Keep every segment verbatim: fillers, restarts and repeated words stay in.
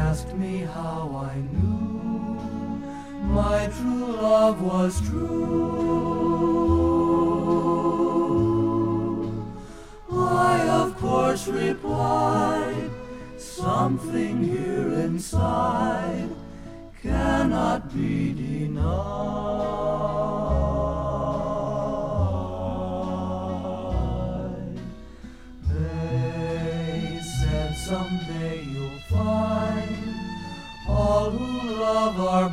asked me how I knew my true love was true, I of course replied, something here inside cannot be denied. They said someday you'll find all who love are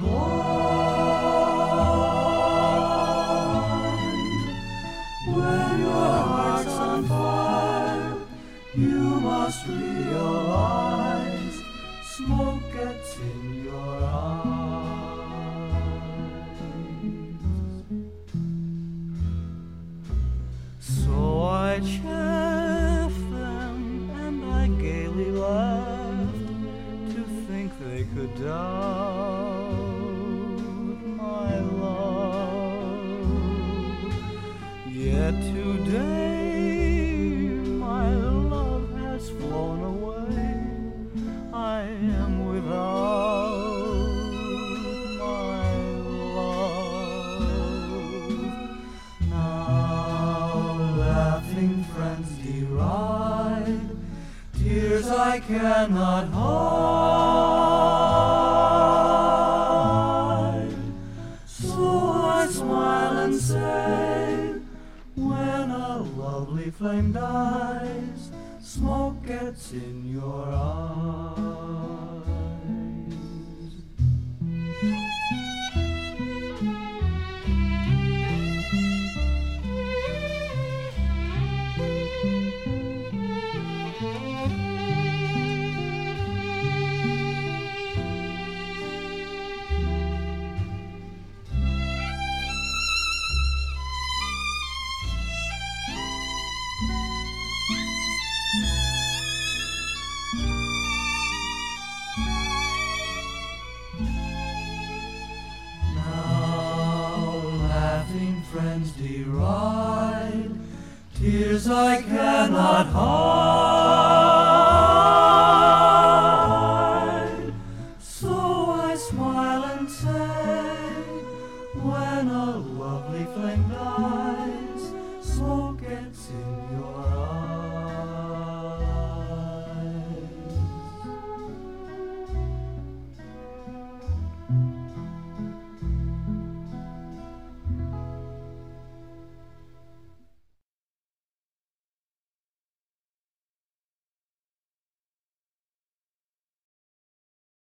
blind. When your heart's on fire, you must realize smoke gets in your eyes. So I chaffed them and I gaily laughed to think they could doubt my love. Yet today my love has flown away. I am without my love. Now laughing friends deride tears I cannot hide. So I smile and say, when a lovely flame dies, smoke gets in your eyes. Friends deride tears I cannot hide.